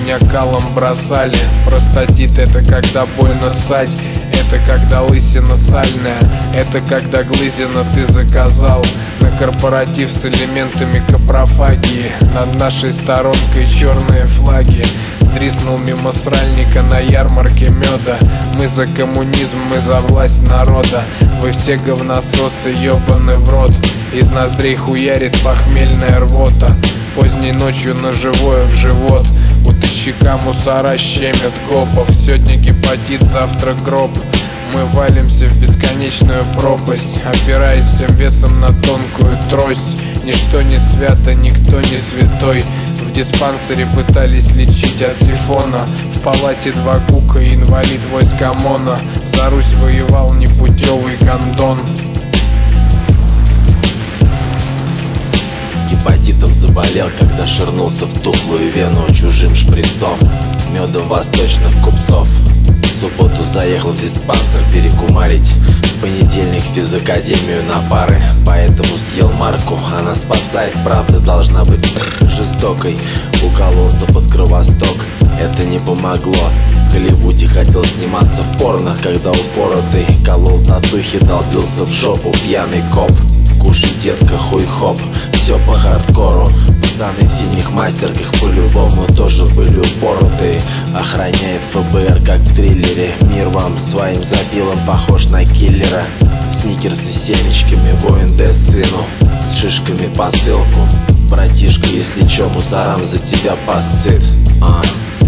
меня калом бросали. Простатит — это когда больно ссать, это когда лысина сальная, это когда глызина ты заказал на корпоратив с элементами капрофагии. Над нашей сторонкой черные флаги. Дризнул мимо сральника на ярмарке меда. Мы за коммунизм, мы за власть народа. Вы все говнососы, ебаны в рот. Из ноздрей хуярит похмельная рвота. Поздней ночью ножевое в живот. У тыщика мусора щемят копов. Сегодня гепатит, завтра гроб. Мы валимся в бесконечную пропасть, опираясь всем весом на тонкую трость. Ничто не свято, никто не святой. В диспансере пытались лечить от сифона. В палате 2 кука, инвалид войск ОМОНа. За Русь воевал непутевый гондон. Гепатитом заболел, когда ширнулся в тухлую вену чужим шприцом, медом восточных купцов. В субботу заехал в диспансер перекумарить. В понедельник в физакадемию на пары. Поэтому съел марку, она спасает, правда должна быть жестокой. Укололся под кровосток, это не помогло. В Голливуде хотел сниматься в порно, когда упоротый колол татухи, долбился в жопу пьяный коп. Кушай, детка, хуй-хоп, все по хардкору. Пацаны в синих мастерках по-любому тоже были упоротые. Охраняет ФБР, как в триллере. Мир вам своим запилом похож на киллера. Сникерсы с семечками, воин Д сыну, с шишками посылку. Братишка, если чё, мусорам за тебя посыт.